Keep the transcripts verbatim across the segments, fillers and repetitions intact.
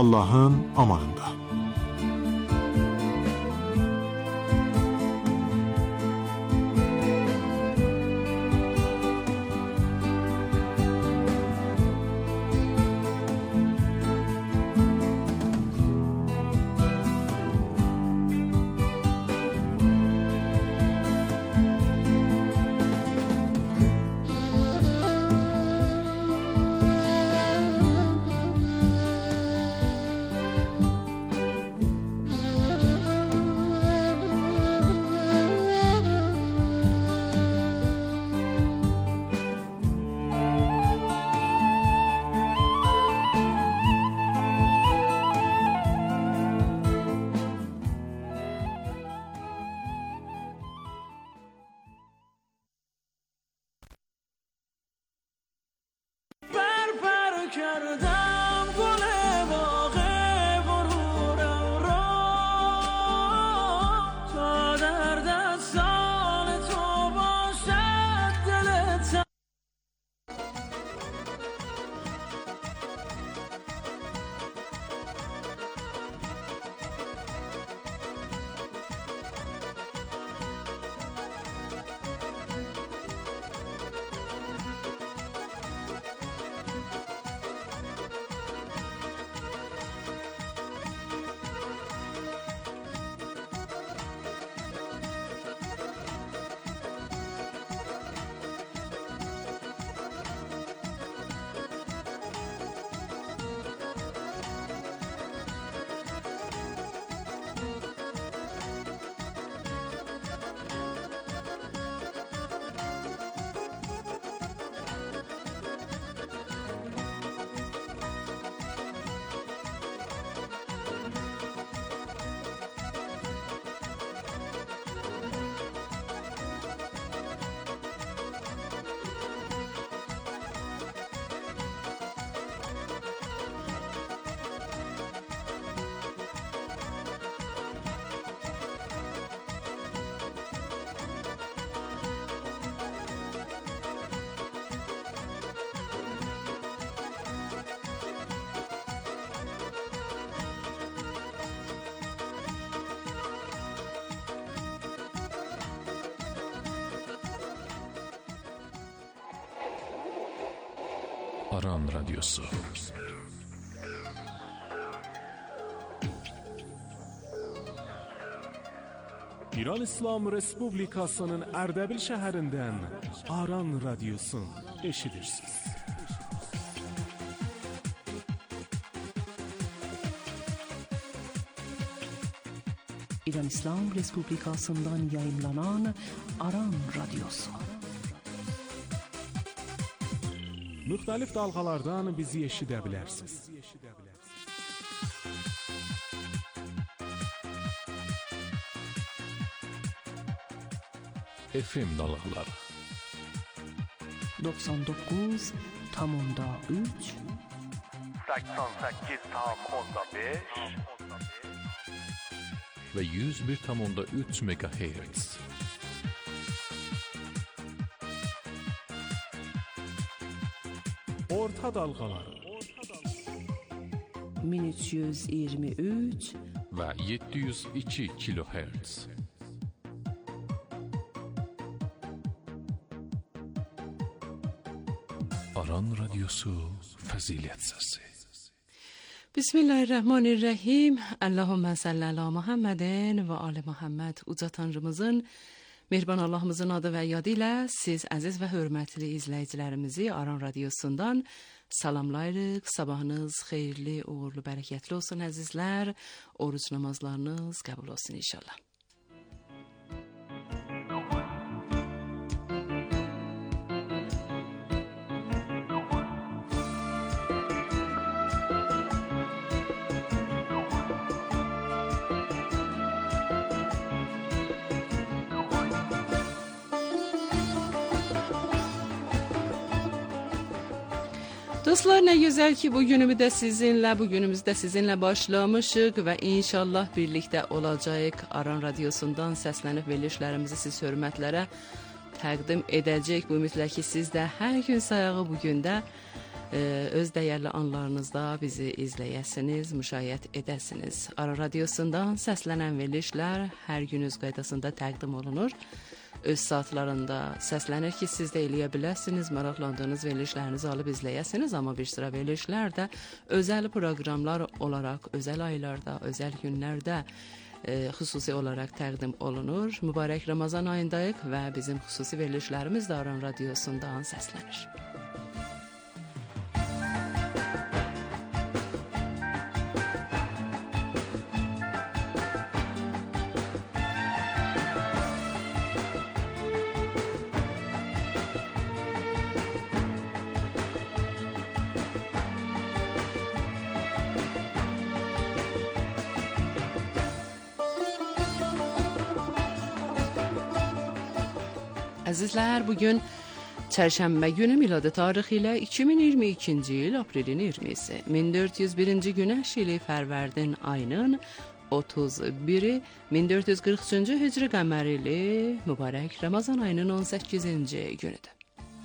Allah'ın amanında. Aran Radyosu. İran İslam Respublikasının Erdebil şəhərindən Aran Radyosu eşidirsiniz. İran İslam Respublikasından yayımlanan Aran Radyosu. Müxtəlif dalğalardan bizi eşidə bilərsiniz. F M dalğaları doksan dokuz nokta üç seksen sekiz nokta beş ve yüz bir nokta üç megahertz. Orta dalğaları min üç yüz iyirmi üç ve yedi yüz iki kilohertz. Aran Radyosu Fazilet Sesi. Bismillahirrahmanirrahim. Allahümme salli ala Muhammedin ve ala Muhammed. Uca Tanrımızın, mehriban Allahımızın adı ve yadı ilə siz əziz və hörmətli izləyicilərimizi Aran Radyosundan salamlayırıq. Sabahınız xeyirli, uğurlu, bərəkətli olsun əzizlər. Oruç namazlarınız qəbul olsun inşallah. Dostlar, ne güzel ki bugünümü de sizinle, bugünümüzde sizinle başlamışıq ve inşallah birlikte olacağıq. Aran Radyosundan səslənib verilişlərimizi siz hörmətlərə təqdim edəcək. Bu ümidlə ki siz də hər gün sayağı bugün də öz dəyərli anlarınızda bizi izləyəsiniz, müşahidə edəsiniz. Aran Radiosundan səslənən verilişlər hər gün öz qaydasında təqdim olunur. Öz saatlarında səslənir ki, siz də eləyə biləsiniz, maraqlandığınız verilişlərinizi alıb izləyəsiniz, amma bir sıra verilişlər də özəl proqramlar olaraq, özəl aylarda, özəl günlərdə e, xüsusi olaraq təqdim olunur. Mübarək Ramazan ayındayıq və bizim xüsusi verilişlərimiz də Aran Radiosundan səslənir. Əzizlər, bugün çərşənbə günü miladi tarixi ilə iki min iyirmi ikinci il aprelin iyirmisi, min dörd yüz birinci günəş ili Fərvərdin ayının otuz biri, min dörd yüz qırx üçüncü hicri qəmər ili mübarək Ramazan ayının on səkkizinci günüdür.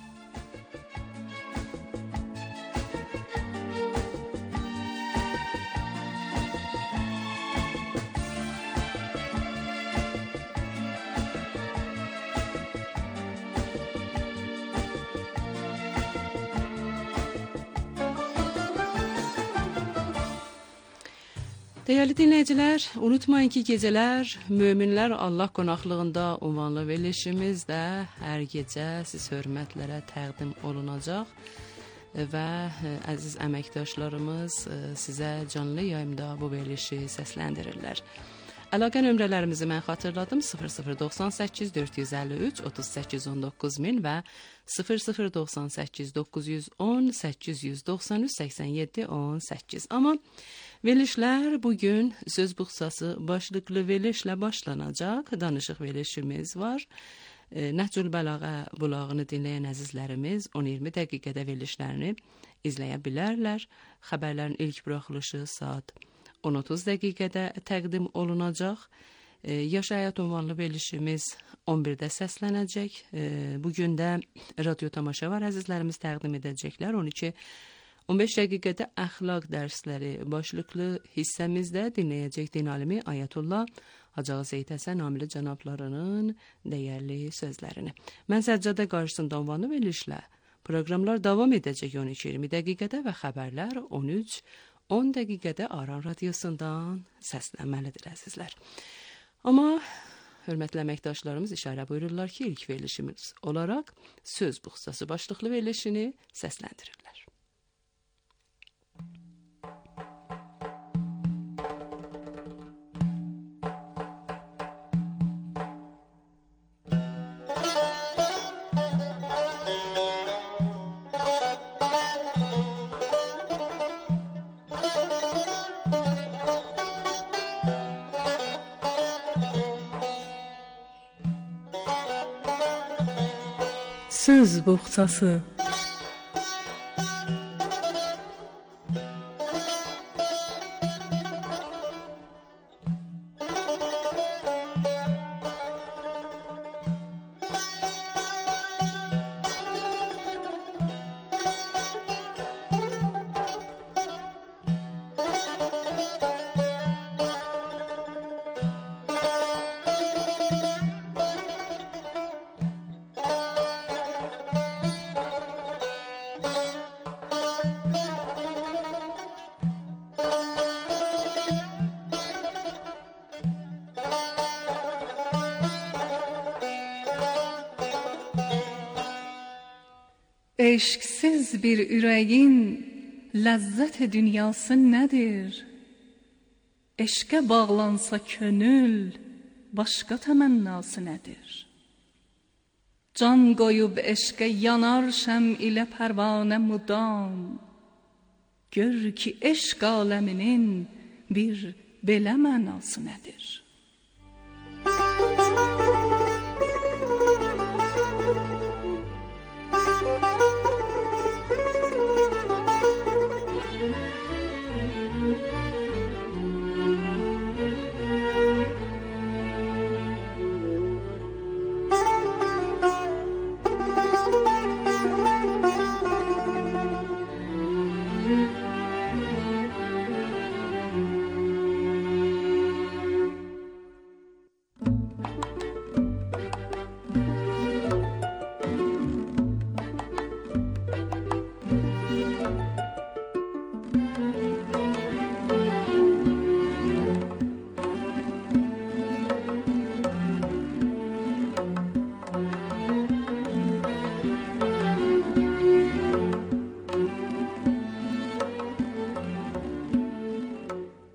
Dəyərli dinləyicilər, unutmayın ki, gecələr möminlər Allah qonaqlığında ünvanlı verilişimiz də hər gecə siz hörmətlərə təqdim olunacaq və əziz əməkdaşlarımız sizə canlı yayımda bu verilişi səsləndirirlər. Əlaqə nömrələrimizi mən xatırladım: sıfır sıfır doxsan səkkiz dörd yüz əlli üç otuz səkkiz on doqquz min və sıfır sıfır doxsan səkkiz doqquz yüz on səkkiz yüz doxsan üç səksən yeddi on səkkiz. Amma verilişlər bugün söz buxsası başlıqlı verilişlə başlanacaq. Danışıq verilişimiz var. E, Nəhcül Bəlağə bulağını dinləyən əzizlərimiz on iyirmi dəqiqədə verilişlərini izləyə bilərlər. Xəbərlərin ilk buraxılışı saat on otuz dəqiqədə təqdim olunacaq. E, Yaş Həyat ünvanlı verilişimiz on birdə səslənəcək. E, bugün də radio tamaşa var, əzizlərimiz təqdim edəcəklər. on iki on beş dəqiqədə əxlaq dərsləri başlıqlı hissəmizdə dinləyəcək din alimi Ayətullah Hacı Zeyd Həsən Amili cənablarının dəyərli sözlərini. Mən Səccadə qarşısında ünvanlı verilişlə proqramlar davam edəcək on iki iyirmi dəqiqədə və xəbərlər on üç on dəqiqədə Aran Radiosundan səslənməlidir əzizlər. Amma hörmətli əməkdaşlarımız işarə buyururlar ki, ilk verilişimiz olaraq söz buxsası başlıqlı verilişini səsləndirirlər. Söz buxsası. Eşksiz bir ürəyin ləzzət dünyası nədir? Eşqə bağlansa könül, başqa təmənnası nədir? Can qoyub eşqə yanar şəm ilə pərvanə mudam. Gör ki, eşq aləminin bir belə mənası nədir?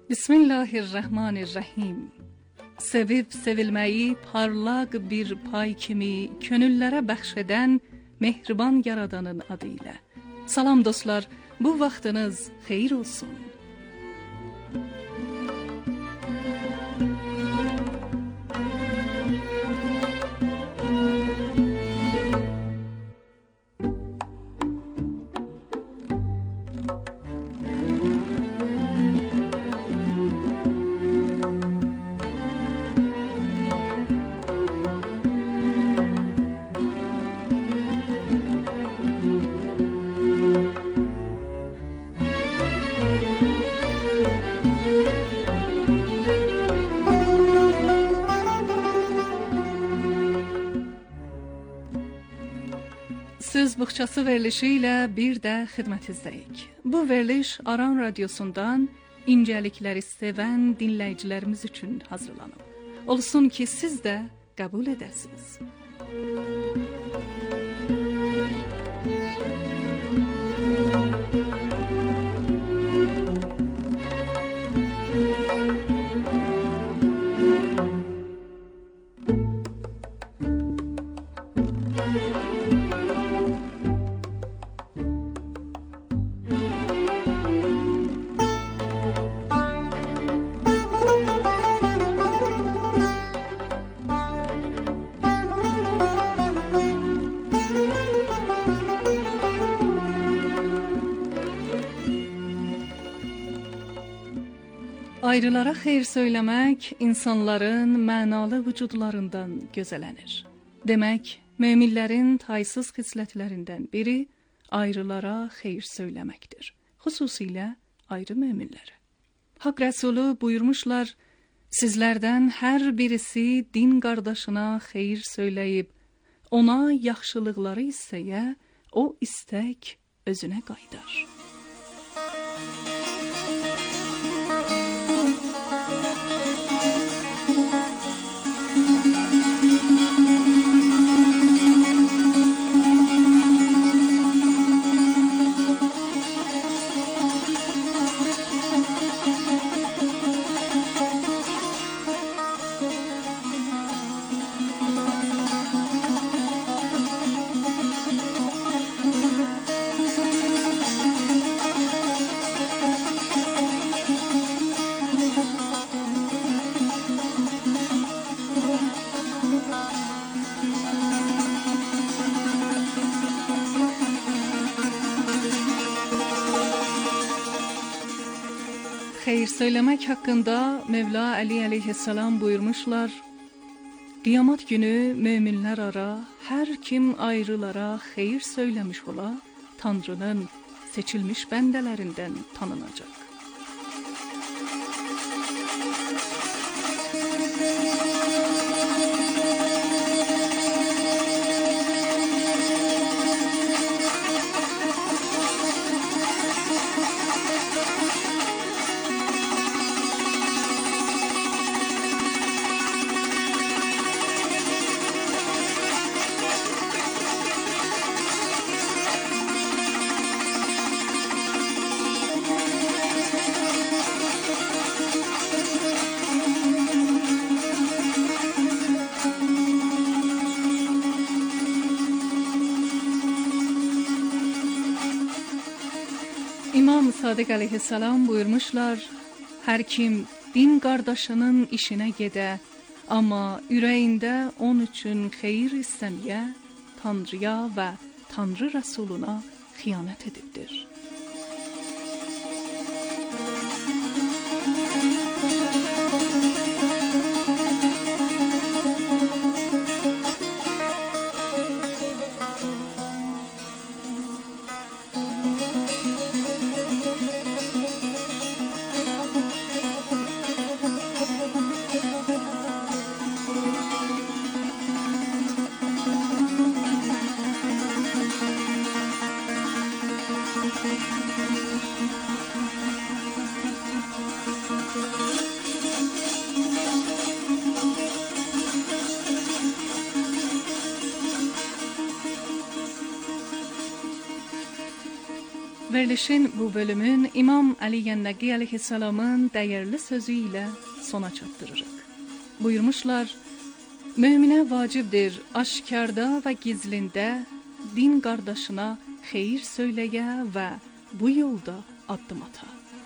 Bismillahirrahmanirrahim. Sevib sevilməyi parlaq bir pay kimi könüllərə bəxş edən mehriban yaradanın adı ilə. Salam dostlar, bu vaxtınız xeyir olsun. Söz Buxçası verilişi ilə bir də xidmətinizdəyik. Bu veriliş Aran Radiosundan incəlikləri sevən dinləyicilərimiz üçün hazırlanıb. Olsun ki, siz də qəbul edəsiniz. Ayrılara xeyir söyləmək insanların mənalı vücudlarından gözələnir. Demək, möminlərin taysız xislətlərindən biri ayrılara xeyir söyləməkdir. Xüsusilə ayrı möminlərə. Haqq Rəsulu buyurmuşlar, sizlərdən hər birisi din qardaşına xeyir söyləyib, ona yaxşılıqları istəyə, o istək özünə qaydar. Xeyir söyləmək haqqında Mevla Əli əleyhissalam buyurmuşlar, Qiyamət günü möminlər ara hər kim ayrılara xeyir söyləmiş ola, Tanrının seçilmiş bəndələrindən tanınacaq. İmam Sadiq əleyhissalam buyurmuşlar, hər kim din qardaşının işinə gedə, amma ürəyində onun üçün xeyir istəməyə, Tanrıya və Tanrı Rəsuluna xiyanət edibdir. verilişin bu bölümün İmam Ali Yennəqi aleyhisselamın değerli sözü ile sona çatdırırıq. Buyurmuşlar, müminə vacibdir aşkarda ve gizlinde din qardaşına xeyir söyləyə və bu yolda addım ata.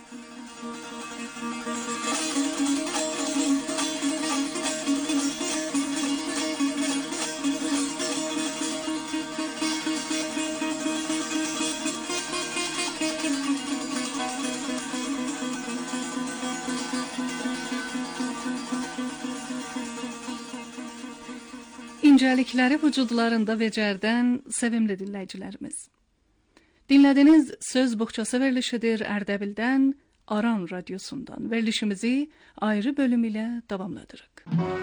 İncelikleri vücudlarında becərdən sevimli dinləyicilərimiz. Dinlədiniz söz boğçası verilişidir Ərdəbildən, Aran Radyosundan. Verilişimizi ayrı bölüm ile davamladırıq.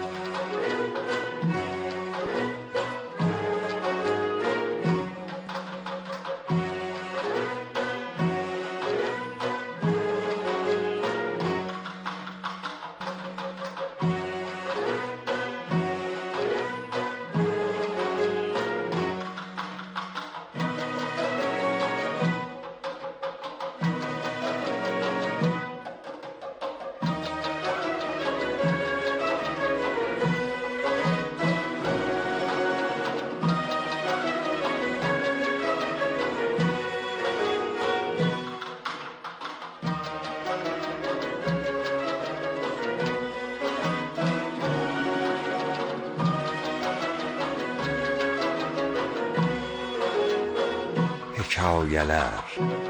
Hekayələr.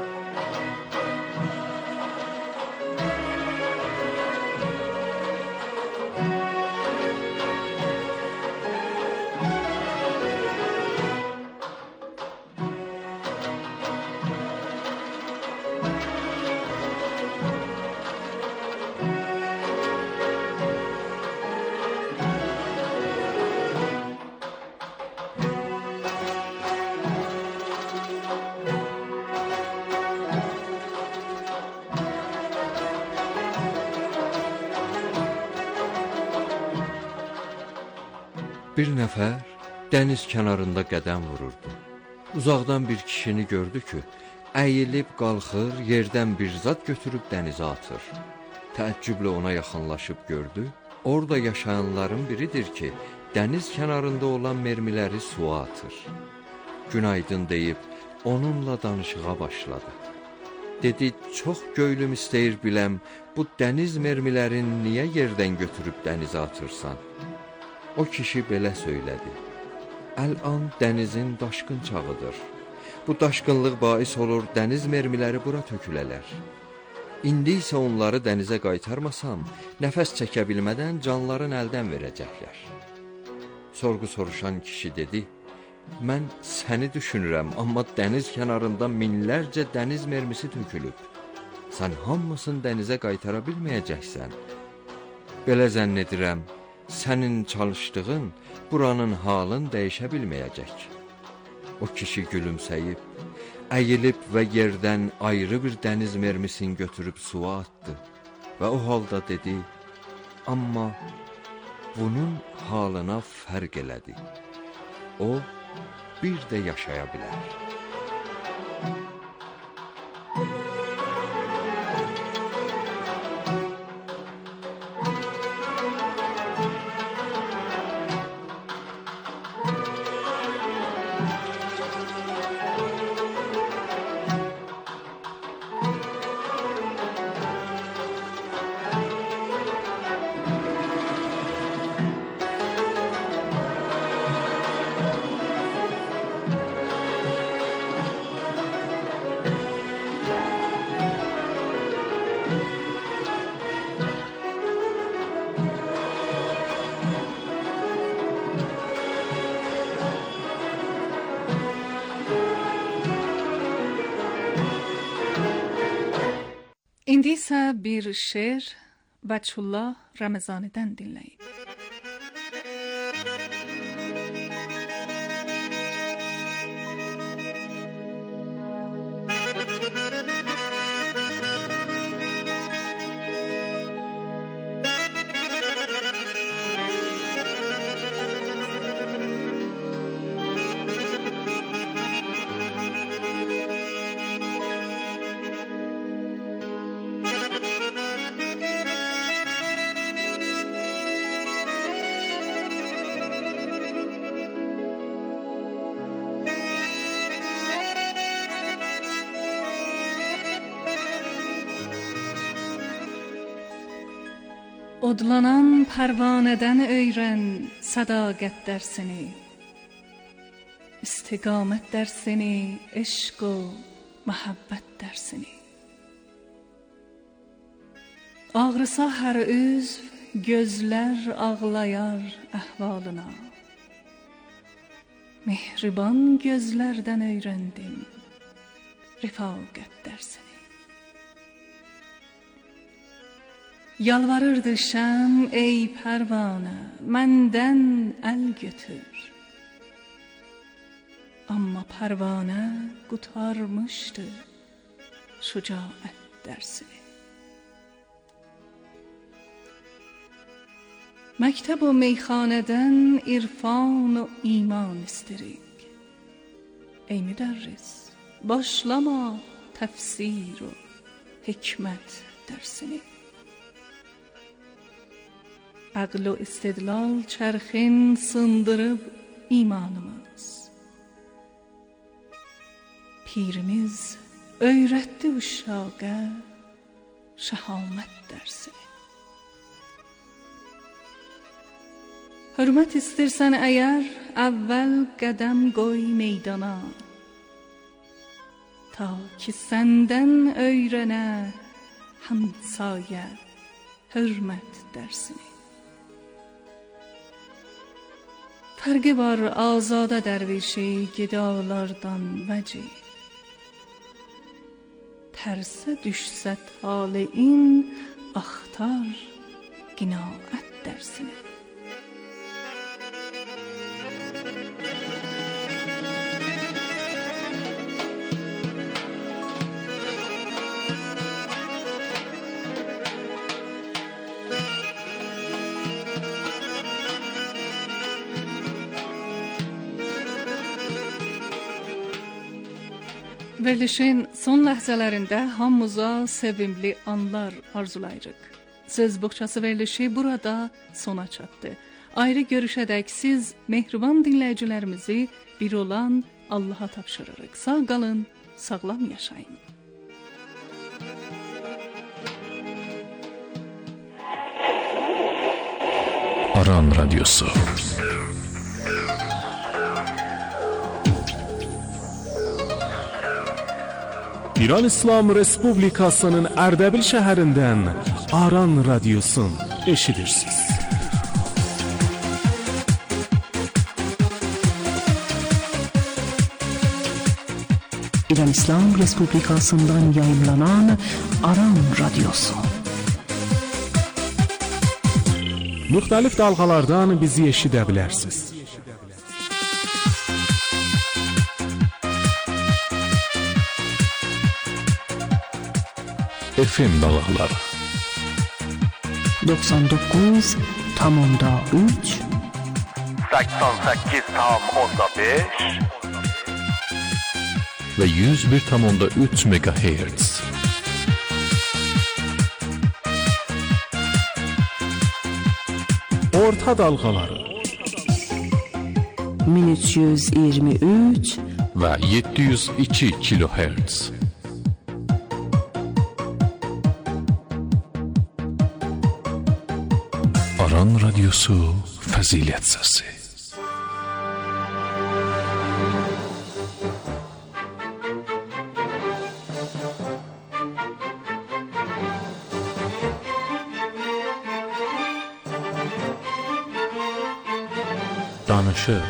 Bir nəfər dəniz kənarında qədəm vururdu. Uzaqdan bir kişini gördü ki, əyilib qalxır, yerdən bir zad götürüb dənizə atır. Təəccüblə ona yaxınlaşıb gördü. Orada yaşayanların biridir ki, dəniz kənarında olan mermiləri suya atır. Günaydın deyib onunla danışığa başladı. Dedi, çox göylüm istəyir biləm, bu dəniz mermilərini niyə yerdən götürüb dənizə atırsan? O kişi belə söylədi. Əl-an dənizin daşqın çağıdır. Bu daşqınlıq bais olur, dəniz mermiləri bura tökülələr. İndi isə onları dənizə qaytarmasam, nəfəs çəkə bilmədən canların əldən verəcəklər. Sorğu soruşan kişi dedi, mən səni düşünürəm, amma dəniz kənarında minlərcə dəniz mermisi tökülüb. Sən hamısını dənizə qaytara bilməyəcəksən. Belə zənn edirəm, sənin çalışdığın buranın halını dəyişə bilməyəcək. O kişi gülümsəyib, əyilib və yerdən ayrı bir dəniz mermisini götürüb suya atdı və o halda dedi, amma bunun halına fərq elədi. O bir də yaşaya bilər. İndi isə bir şeir Vəçhullah Ramazanidən dinləyin. Odlanan pərvanədən öyrən sədaqət dərsini, istiqamət dərsini, eşq o məhəbbət dərsini. Ağrısa hər üzv, gözlər ağlayar əhvalına. Mehriban gözlərdən öyrəndim rifaqət dərsini. Yalvarırdı şəm, ey pərvanə, məndən əl götür. Amma pərvanə qutarmışdı şücaət dərsini. Məktəb o meyxanədən irfan o iman istirik. Ey müdərris, başlama təfsir o hikmət dərsini. Aql o istidlal çərxin sındırıb imanımız. Pirimiz öyrətdi uşağa şəhamət dərsini. Hörmət istirsən əgər, əvvəl qədəm qoy meydana. Ta ki səndən öyrənə həmsayə hörmət dərsini. Fərqi var azadə dərvişi gedalardan vəcih. Tərsə düşsə taleyin axtar qinaət dərsini. Verilişin son ləhzələrində hamımıza sevimli anlar arzulayırıq. Söz boğçası verilişi burada sona çatdı. Ayrı görüşədək siz mehriban dinləyicilərimizi bir olan Allaha tapşırırıq. Sağ qalın, sağlam yaşayın. Aran Radyosu. İran İslam Respublikasının Ərdəbil şəhərindən Aran Radyosun eşidirsiniz. İran İslam Respublikasından yayımlanan Aran Radyosu. Müxtəlif dalğalardan bizi eşidə bilərsiniz. F M dalğaları doksan dokuz tam onda üç səksən səkkiz tam onda beş ve yüz bir tam onda üç megahertz. Orta dalğaları min üç yüz iyirmi üç ve yedi yüz iki kilohertz. Aran Radyosu Fəzilət Səsi. Danışıq.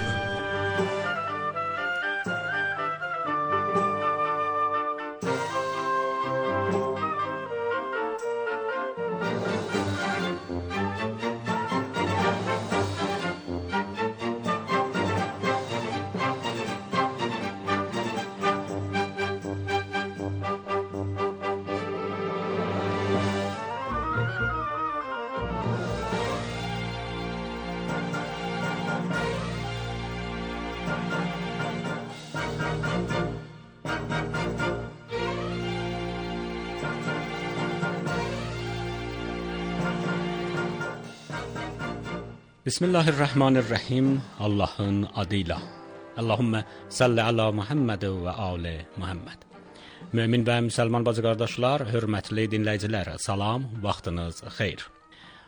Bismillahirrahmanirrahim. Allahın adıyla. Allahümme salli ala Muhammed və ali Muhammed. Mömin və müsəlman bacı qardaşlar, hörmətli dinləyicilər, salam, vaxtınız xeyir.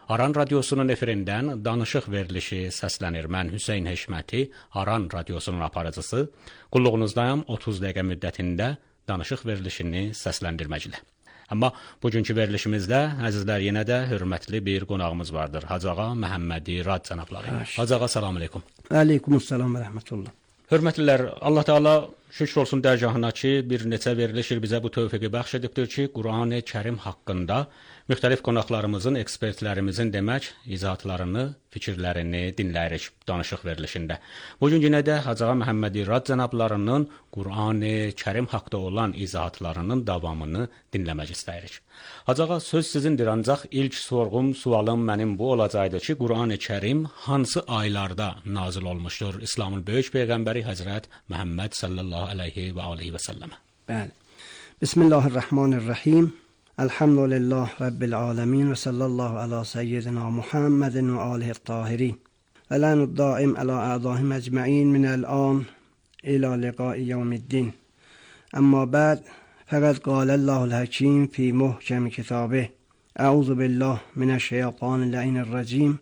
Aran Radiosunun efirindən danışıq verilişi səslənir. Mən Hüseyn Heşməti, Aran Radiosunun aparıcısı. Qulluğunuzdayım otuz dəqiqə müddətində danışıq verilişini səsləndirməklə. Amma bugünkü verilişimizdə, əzizlər, yenə də hörmətli bir qonağımız vardır. Hacı Ağa Məhəmmədi Rad cənabları. Hacı Ağa, salam aleykum. Əleykumussalam və rəhmətullah. Hörmətlilər, Allah Teala şükür olsun dərgahına ki, bir neçə verilişir bizə bu tövfiqi bəxş edibdir ki, Qur'an-ı Kərim haqqında müxtəlif qonaqlarımızın, ekspertlərimizin demək izahatlarını, fikirlərini dinləyirik danışıq verilişində. Bugün yenə də Hacı Ağa Məhəmmədi Rad cənablarının Qur'an-ı Kərim haqqda olan izahatlarının davamını dinləmək istəyirik. Hacı Ağa, söz sizindir, ancaq ilk sorğum, sualım mənim bu olacaqdır ki, Qur'an-ı Kərim hansı aylarda nazil olmuşdur? İslamın böyük peyğəmbəri Həzrət Məhəmməd sallallahu aleyhi və aleyhi və səlləmə. Bəli. Bismillahirrahmanirrahim. Elhamdülillah Rabbil alemin ve sallallahu ala seyyidina Muhammedin ve alihi tahirin. Ve lanud daim ala a'dahim ecma'in minel an ila liqai yevmiddin. Amma ba'd, fakat qâlellahul hakim fi muhkem kitabih. Euzu billah mineşşeytanirracim.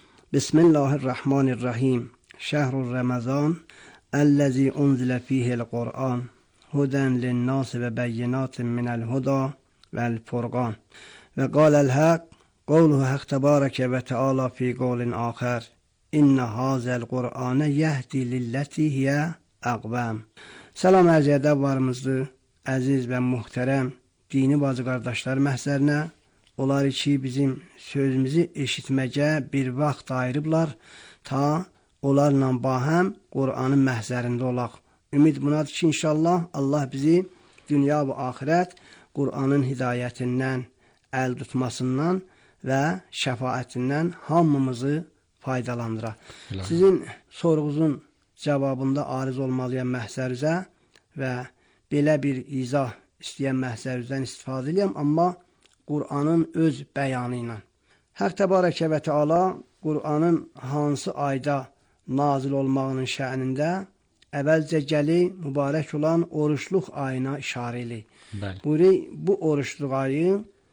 Bismillahirrahmanirrahim. Şehrur Ramazan ellezî unzile fihil Kur'an. Huden linnâsi ve beyinatin minel huda vel furqan. Ve qâlel haq, qavluhu haq tebâreke ve teâlâ fî qavlin âkhar. İnne hâzel Qur'âne yehdi lilleti hiye aqvam. Salam ərz edəbvarımızdır, əziz və muhterem dini bacı qardaşlar məhzərinə. Onlar ki, bizim sözümüzü eşitməcə bir vaxt ayırıblar, ta onlarla bahəm Qur'anın məhzərində olaq. Ümid bunadır ki, inşallah Allah bizi dünya və axirət Qur'anın hidayətindən, əl tutmasından və şəfaətindən hamımızı faydalandıra. Sizin sorğunuzun cavabında ariz olmalıyam məhzərizə və belə bir izah istəyən məhzərizdən istifadə edəyəm, amma Qur'anın öz bəyanı ilə. Haq təbarəkə və teala Qur'anın hansı ayda nazil olmağının şə'nində əvvəlcə gəli mübarək olan oruçluq ayına işarə eləyir. Buyuruyor, bu oruçluq ayı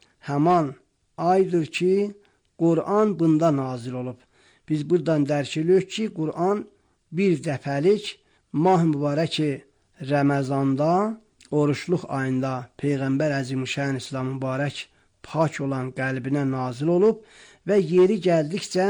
həman aydır ki, Qur'an bunda nazil olub. Biz buradan dərk edirik ki, Qur'an bir dəfəlik mah mübarəki Ramazanda, oruçluq ayında Peyğəmbər Əzimüşşan İslam mübarək pak olan qəlbinə nazil olub və yeri gəldikcə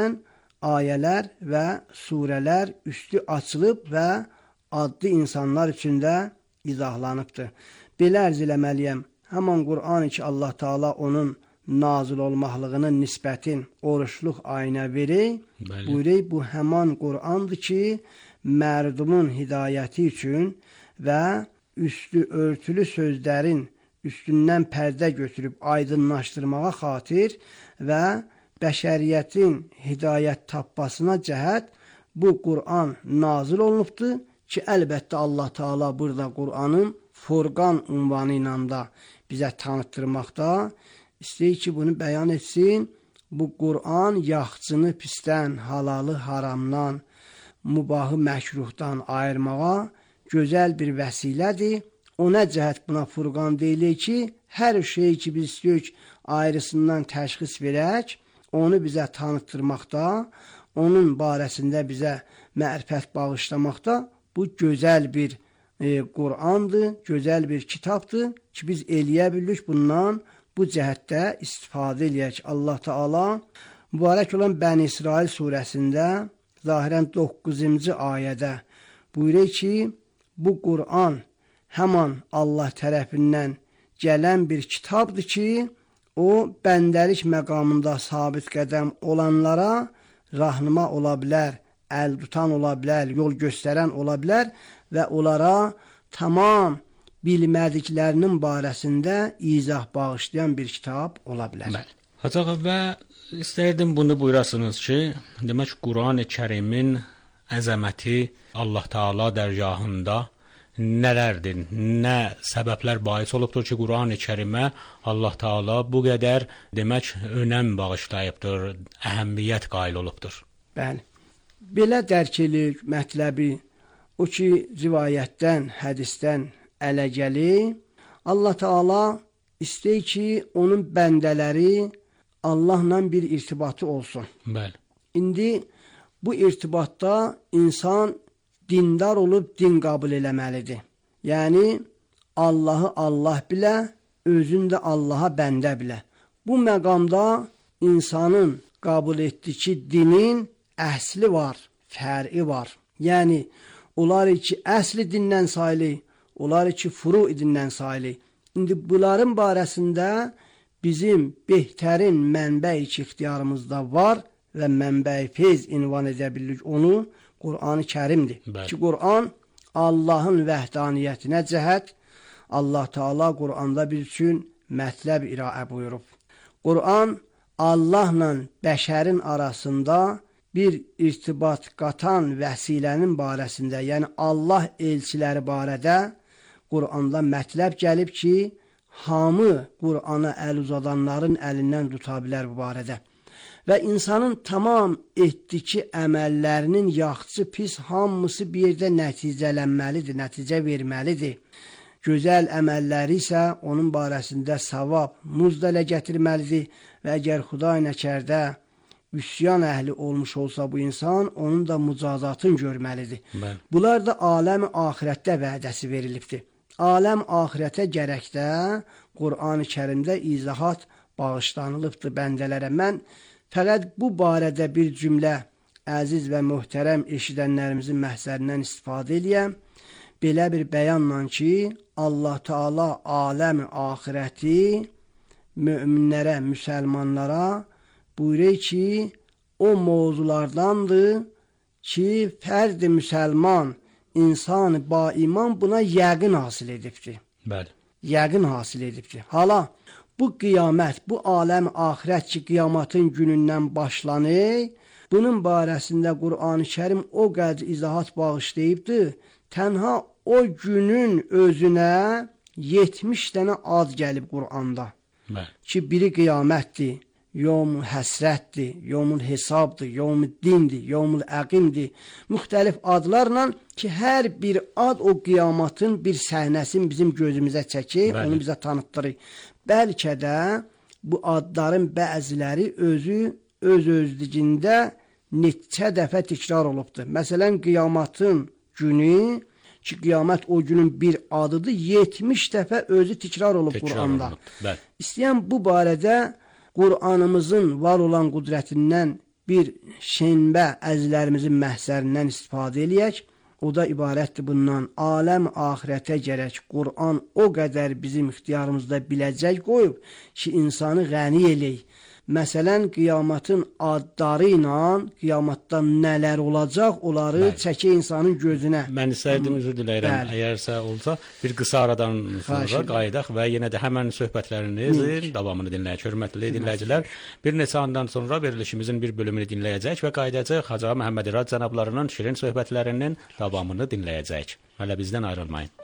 ayələr və surələr üstü açılıb və adlı insanlar üçün də izahlanıbdır. Belə ərz eləməliyəm, həman Qur'an ki, Allah Teala onun nazil olmaqlığının nisbətin oruçluq ayına verir, buyuruyor, bu həman Qur'andır ki, mərdumun hidayəti üçün və üstü örtülü sözlərin üstündən pərdə götürüb aydınlaşdırmağa xatir və bəşəriyyətin hidayət tapmasına cəhət bu Qur'an nazil olunubdur ki, əlbəttə Allah Teala burada Qur'anın Furqan unvanı ilə də bizə tanıtdırmaqda, istəyir ki, bunu bəyan etsin. Bu Qur'an yaxçını pisdən, halalı haramdan, mubahı məkruhdan ayırmağa gözəl bir vəsilədir. Ona cəhət buna Furqan deyilir ki, hər şey ki, biz istəyirik ayrısından təşxis verək, onu bizə tanıtdırmaqda, onun barəsində bizə mərifət bağışlamaqda bu gözəl bir e, Qur'andır, gözəl bir kitabdır ki, biz eləyə bilirik bundan, bu cəhətdə istifadə eləyək. Allah Teala mübarək olan Bəni İsrail surəsində zahirən doqquzuncu ayədə buyurur ki, bu Qur'an həman Allah tərəfindən gələn bir kitabdır ki, o bəndəlik məqamında sabit qədəm olanlara rahnıma ola bilər, əl tutan ola bilər, yol göstərən ola bilər və onlara tamam bilmədiklərinin barəsində izah bağışlayan bir kitab ola bilər. Hacı Ağa, və istəyirdim bunu buyurasınız ki, demək Qur'an-ı Kərimin əzəməti Allah Teala dərgahında nələrdir, nə səbəblər bais olubdur ki, Qur'an-ı Kərimə Allah Teala bu qədər demək önəm bağışlayıbdır, əhəmmiyyət qail olubdur. Bəli. Belə dərk edirik mətləbi, o ki, rivayətdən, hədisdən ələ gəlir. Allah Teala istəyir ki, onun bəndələri Allahla bir irtibatı olsun. Bəli. İndi bu irtibatda insan dindar olub din qəbul eləməlidir. Yəni Allahı Allah bilə, özün də Allaha bəndə bilə. Bu məqamda insanın qəbul etdiyi ki, dinin əsli var, fərqi var. Yəni onlar ki, əsli dindən sayılır, onlar ki, furu dindən sayılır. İndi bunların barəsində bizim behtərin mənbə-i ki, ixtiyarımızda var və mənbə-i feyz ünvan edə bilirik onu, Qur'an-ı Kərimdir. Bəli. Ki, Qur'an Allahın vəhdaniyyətinə cəhət, Allah Teala Qur'anda bir üçün mətləb iraə buyurub. Qur'an Allahla bəşərin arasında bir irtibat qatan vəsilənin barəsində, yəni Allah elçiləri barədə Qur'anda mətləb gəlib ki, hamı Qur'ana əl uzadanların əlindən tuta bilər bu barədə. Və insanın tamam etdiki əməllərinin yaxşı, pis hamısı bir yerdə nəticələnməlidir, nəticə verməlidir. Gözəl əməlləri isə onun barəsində savab, muzdələ gətirməlidir və əgər Xuday nəkərdə üsyan əhli olmuş olsa bu insan, onun da mücazatını görməlidir. Bəli. Bunlar da aləm-i axirətdə vədəsi verilibdir. Aləm axirətə gərəkdə Qur'an-ı Kərimdə izahat bağışlanılıbdır bəndələrə. Mən fəqət bu barədə bir cümlə əziz və möhtərəm eşidənlərimizin məhzərindən istifadə eləyəm. Belə bir bəyanla ki, Allah Teala aləm-i axirəti möminlərə, müsəlmanlara buyurur ki, o mövzulardandır ki, fərd-i müsəlman, insan ba iman buna yəqin hasil edibdir. Bəli. Yəqin hasil edibdir. Hala bu qiyamət, bu aləm axirət ki, qiyamatın günündən başlanır, bunun barəsində Qur'an-ı Kərim o qədər izahat bağışlayıbdır, tənha o günün özünə yetmiş dənə ad gəlib Qur'anda. Bəli. Ki, biri qiyamətdir, yom-ul həsrətdir, yom-ul hesabdır, yom-ul dindir, yom-ul əqimdir. Müxtəlif adlarla ki, hər bir ad o qiyamatın bir səhnəsini bizim gözümüzə çəkir, onu bizə tanıtdırır. Bəlkə də bu adların bəziləri özü öz özlüyündə neçə dəfə təkrar olubdur. Məsələn, qiyamatın günü, ki, qiyamət o günün bir adıdır, yetmiş dəfə özü təkrar olub Qur'anda. İstəyən bu barədə Qur'anımızın var olan qudrətindən bir şənbə əzlərimizin məhzərindən istifadə eləyək. O da ibarətdir bundan. Aləm axirətə gərək Qur'an o qədər bizim ixtiyarımızda biləcək qoyub ki, insanı ғəni eləyik. Məsələn, qiyamatın adları ilə qiyamatdan nələr olacaq, onları çəkə insanın gözünə. Mən istərdim, üzr diləyirəm, əgərsə olsa bir qısa aradan sonra qayıdaq və yenə də həmən söhbətlərinizin davamını dinləyək. Hörmətli dinləyicilər, bir neçə andan sonra verilişimizin bir bölümünü dinləyəcək və qayıdacaq Hacı Məhəmməd İrad cənablarının şirin söhbətlərinin davamını dinləyəcək. Hələ bizdən ayrılmayın.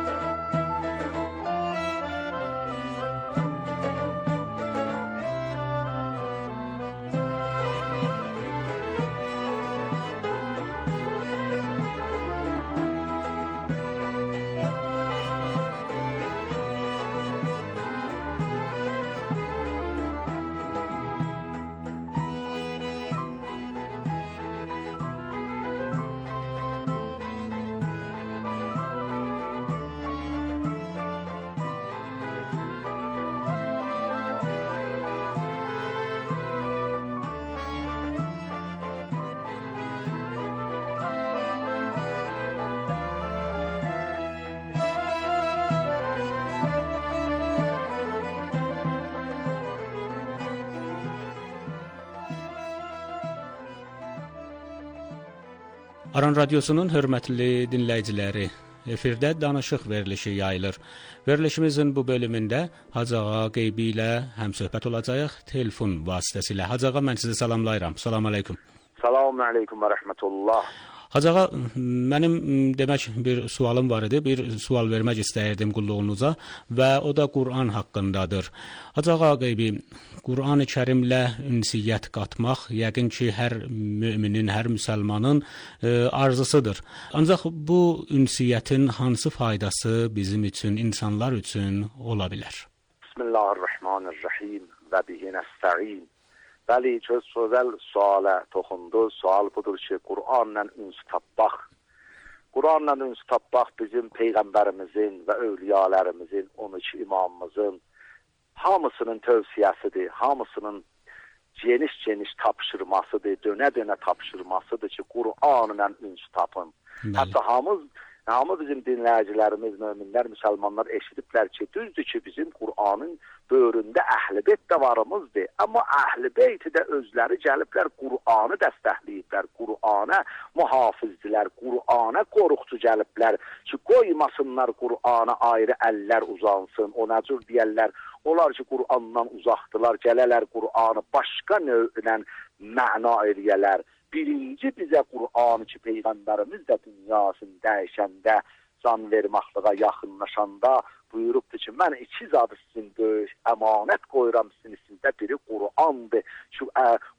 Aran Radyosu'nun hörmətli dinləyiciləri, efirdə danışıq verilişi yayılır. Verilişimizin bu bölümündə Hacı Ağa Qeybi ilə həmsöhbət olacaq telefon vasitəsilə. Hacı Ağa, mən sizi salamlayıram. Salam aleykum. Salam aleykum və rəhmətullah. Hacı Ağa, mənim demək bir sualım var idi, bir sual vermək istəyirdim qulluğunuza və o da Qur'an haqqındadır. Hacı Ağa Qeybi, Qur'an-ı Kərimlə ünsiyyət qatmaq yəqin ki, hər müminin, hər müsəlmanın e, arzusudur. Ancaq bu ünsiyyətin hansı faydası bizim üçün, insanlar üçün ola bilər? Bismillahirrahmanirrahim. və bihi nəstə'in. Bəli, çox gözəl suala toxundu. Sual budur ki, Qur'anla üns tapmaq. Qur'anla üns tapmaq bizim Peyğəmbərimizin və övliyələrimizin, on iki imamımızın hamısının tövsiyəsidir, hamısının geniş-geniş tapşırmasıdır, dönə-dönə tapşırmasıdır ki, Qur'anla üns tapın. Hətta hamız Hamı bizim dinləyicilərimiz, möminlər, müsəlmanlar eşidiblər ki, düzdür ki, bizim Qur'anın böğründə Əhl-i Beyt də varımızdır. Amma Əhl-i Beyti də özləri gəliblər, Qur'anı dəstəkləyiblər, Qur'ana mühafizdirlər, Qur'ana qoruqçu gəliblər ki, qoymasınlar Qur'ana ayrı əllər uzansın. O nə cür deyərlər? Onlar ki, Qur'andan uzaqdılar, gələlər Qur'anı başqa növlə məna eləyələr. Birinci bizə Qur'an ki, Peyğəmbərimiz də dünyasını dəyişəndə, can vermaqlığa yaxınlaşanda buyurubdur ki, mən iki zadı sizin böyük əmanət qoyuram sizin içində, biri Qur'andır. Şu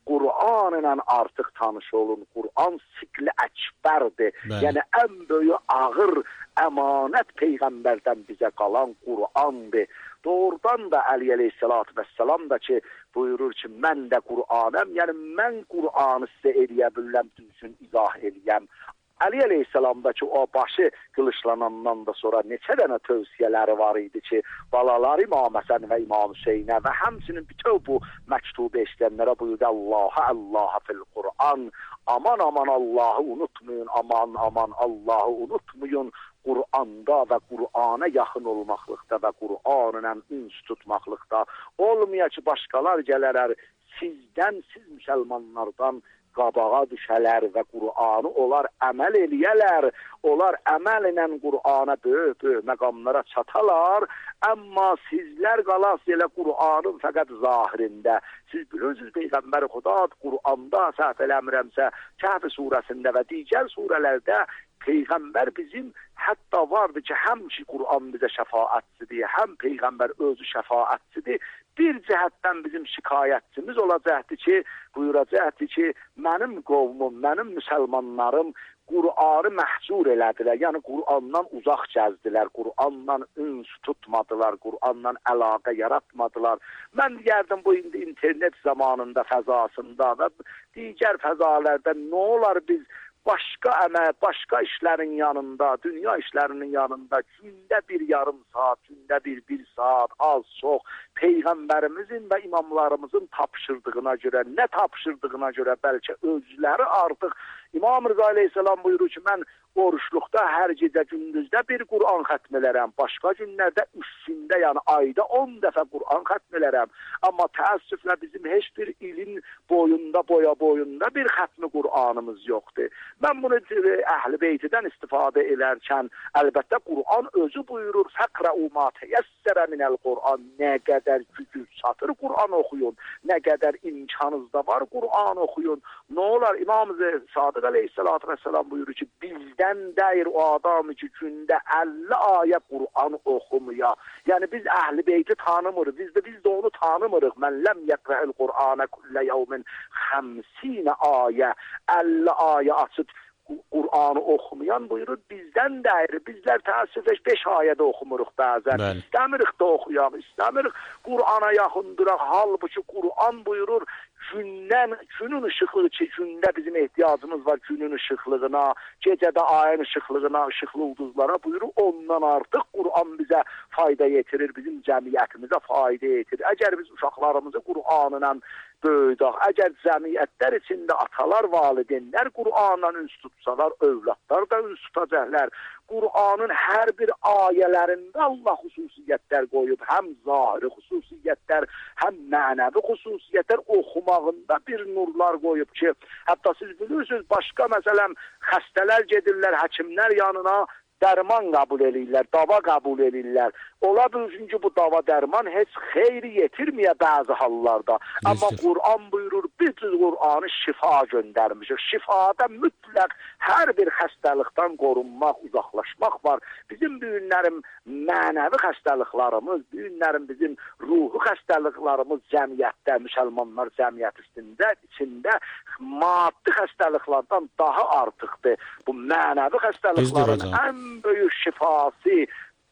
Qur'an ilə artıq tanış olun. Qur'an sikli əkbərdir. Bəli. Yəni ən böyük ağır əmanət Peyğəmbərdən bizə qalan Qur'andır. Doğrudan da Əli əleyhissalatu vəssalam da ki, buyurur ki, mən də Qur'anəm, yəni mən Qur'anı sizə eləyə biləm, düzgün izah eləyəm. Əli əleyhissalam da ki, o başı qılıçlanandan da sonra neçə dənə tövsiyələri var idi ki, balalar İmam Həsən və İmam Hüseynə və həmçinin bütün bu məktubu eşidənlərə buyurdu, Allah'a, Allah'a fil Qur'an, aman aman Allah'ı unutmayın, aman aman Allah'ı unutmayın. Qur'anda və Qur'ana yaxın olmaqlıqda və Qur'anla üns tutmaqlıqda olmaya ki, başqalar gələrər, sizdən, siz müsəlmanlardan qabağa düşələr və Qur'anı onlar əməl eləyələr, onlar əməllə Qur'ana böyük-böyük məqamlara çatalar, amma sizlər qalasınız elə Qur'anın fəqət zahirində. Siz bilirsiniz, Peyğəmbər Xuda Qur'anda səhv eləmirəmsə, Kəhf surəsində və digər surələrdə Peyğəmbər bizim hətta vardı ki, həm ki Qur'an bizə şəfaətçidir, həm Peyğəmbər özü şəfaətçidir. Bir cəhətdən bizim şikayətçimiz olacaqdı ki, buyuracaqdı ki, mənim qovmum, mənim müsəlmanlarım Qur'anı məhcur elədilər, yəni Qur'andan uzaq gəzdilər, Qur'andan üns tutmadılar, Qur'andan əlaqə yaratmadılar. Mən deyərdim bu indi internet zamanında, fəzasında və digər fəzalərdə nə olar biz başqa əmək, başqa işlərin yanında, dünya işlərinin yanında gündə bir yarım saat, gündə bir bir saat, az, çox Peyğəmbərimizin və imamlarımızın tapşırdığına görə, nə tapşırdığına görə bəlkə özləri artıq İmam Rıza Aleyhisselam buyurur ki, mən oruçluqda hər gecə gündüzdə bir Qur'an xətm elərəm, başqa günlərdə üstündə, yəni ayda on dəfə Qur'an xətm elərəm. Amma təəssüflə bizim heç bir ilin boyunda, boya boyunda bir xətmi Qur'anımız yoxdur. Mən bunu Əhl-i Beytidən istifadə edərkən, əlbəttə Qur'an özü buyurur, fəqrəu ma teyəssərə minəl Qur'an, nə qədər gücü çatır Qur'an oxuyun, nə qədər imkanınızda var Qur'an oxuyun. Nə olar? İmam Sadıq Aleyhisselatü Vesselam buyurur ki, bizdən deyir o adamı ki, gündə əlli ayə Qur'an oxumuya. Yəni biz Əhl-i Beyti tanımırıq, biz də, biz də onu tanımırıq. Mən ləm yəqrə'il Qur'anə kullə yevmin xəmsinə ayə, əlli ayə açıb Qur'anı oxumayan buyurur, bizdən deyir. Bizlər təəssüf beş ayədə oxumuruq bəzən. Bəli. İstəmirik də oxuyaq, istəmirik Qur'ana yaxın duraq. Halbuki Qur'an buyurur, gündən, günün ışıqlığı ki, gündə bizim ehtiyacımız var günün ışıqlığına, gecədə ayın ışıqlığına, ışıqlı ulduzlara buyurur. Ondan artıq Qur'an bizə fayda yetirir, bizim cəmiyyətimizə fayda yetirir. Əgər biz uşaqlarımızı Qur'anla böyüdək, əgər cəmiyyətlər içində atalar, valideynlər Qur'anla üns tutsalar, övladlar da üns tutacaqlar. Qur'anın hər bir ayələrində Allah xüsusiyyətlər qoyub, həm zahiri xüsusiyyətlər, həm mənəvi xüsusiyyətlər oxumağında bir nurlar qoyub ki, hətta siz bilirsiniz, başqa məsələn, xəstələr gedirlər həkimlər yanına, dərman qəbul edirlər, dava qəbul edirlər. Ola bilsin ki, bu dava dərman heç xeyri yetirməyə bəzi hallarda. Amma Qur'an buyurur, biz Qur'anı şifa göndərmişik. Şifada mütləq hər bir xəstəlikdən qorunmaq, uzaqlaşmaq var. Bizim bu günlərin mənəvi xəstəliklarımız, bu günlərin bizim ruhu xəstəliklarımız cəmiyyətdə, müsəlmanlar cəmiyyət içində, içində maddi xəstəliklardan daha artıqdır. Bu mənəvi xəstəliklərin ən böyük şifası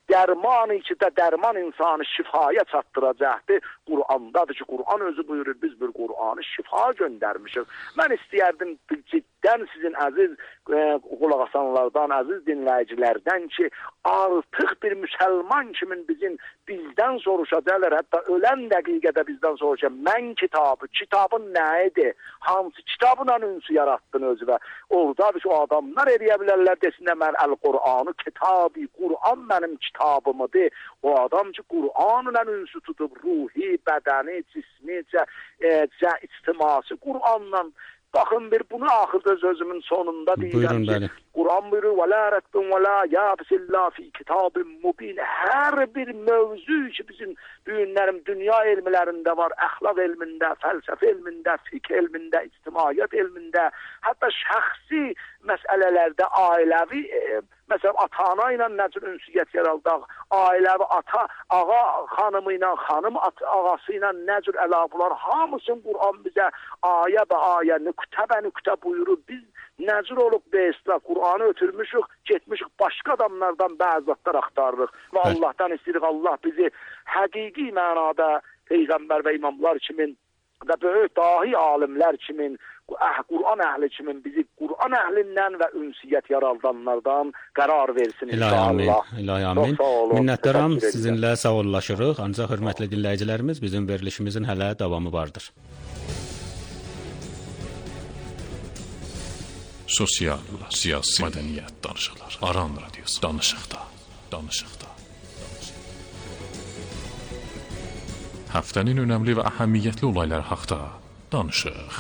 dərman ki də dərman insanı şifaya çatdıracaqdır. Qur'andadır ki, Qur'an özü buyurur, biz bir Qur'anı şifa göndərmişik. Mən istəyərdim ciddən sizin əziz e, qulaq asanlardan, əziz dinləyicilərdən ki, artıq bir müsəlman kimin bizim bizdən soruşacaqlar, hətta ölən dəqiqədə bizdən soruşacaq, mən kitabı, kitabın nə idi? Hansı kitabla ünsi yaratdın özü və oradadır ki, o adamlar eləyə bilərlər, desinlər, mən Əl-Qur'anı kitabi, Qur'an mənim kitabımıdır. O adam ki, Qur'anla ünsi tutub, ruhi, bədəni, cismi, e, içtiması, Qur'anla. Baxın bir bunu axırda sözümün sonunda deyirəm ki, Qur'an buyurur, وَلَا رَتْبٌ وَلَا يَابِسِ اللّٰهِ فِي كِتَابٍ مُبِينٍ. Hər bir mövzu ki, bizim düyünlərim, dünya elmlərində var, əxlaq elmində, fəlsəfə elmində, fiqh elmində, ictimaiyyət elmində, hətta şəxsi məsələlərdə, ailəvi, e, məsələn, ata-ana ilə nə cür ünsiyyət yaraldaq, ailəvi ata, ağa xanımı ilə, xanım ağası ilə nə cür əlaqələr, hamısın Qur'an bizə ayə və ayə, nüqtə və nüqtə buyurur. Biz nə cür olub bəstə Qur'anı ötürmüşük, getmişik, başqa adamlardan bəzatlar axtarırıq və evet. Allahdan istəyirik, Allah bizi həqiqi mənada Peyğəmbər və imamlar kimin və böyük dahi alimlər kimin, Qur'an əhli kimin bizi Qur'an əhlindən və ünsiyyət yaraldanlardan qərar versin inşallah. İlahi amin. Minnətdaram, sizinlə sağollaşırıq. Ancaq hörmətli dinləyicilərimiz, bizim verilişimizin hələ davamı vardır. Sosial, siyasi, mədəniyyət danışıqlar. Aran radiosu. Danışıqda, danışıqda. Həftənin önəmli və əhəmiyyətli olaylar haqda danışıq.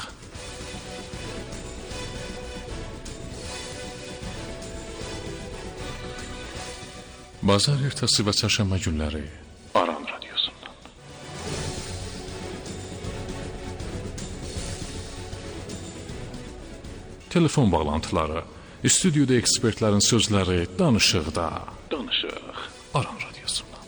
Bazar ertəsi və çərşənbə günləri Aran radiosundan. Telefon bağlantıları, stüdyoda ekspertlərin sözləri, danışıqda, danışıq Aran radiosundan.